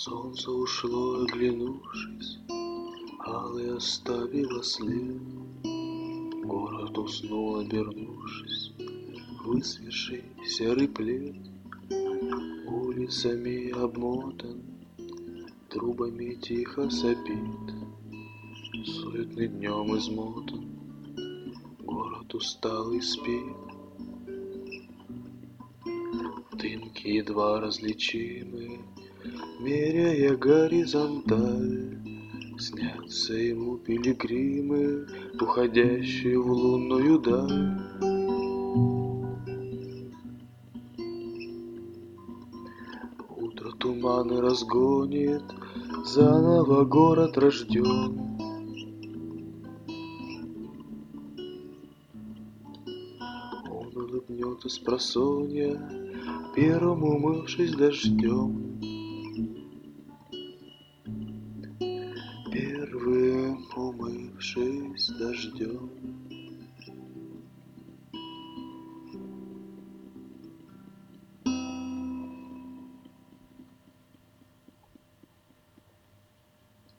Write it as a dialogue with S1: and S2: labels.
S1: Солнце ушло, оглянувшись, алый оставило след. Город уснул, обернувшись, высвежий серый плед. Улицами обмотан, трубами тихо сопит, суетный днем измотан, город усталый спит. Дымки едва различимы, меряя горизонталь, снятся ему пилигримы, уходящие в лунную даль. Утро туманы разгонит, заново город рожден. Он улыбнется спросонья, первым умывшись дождем. Первым умывшись дождем.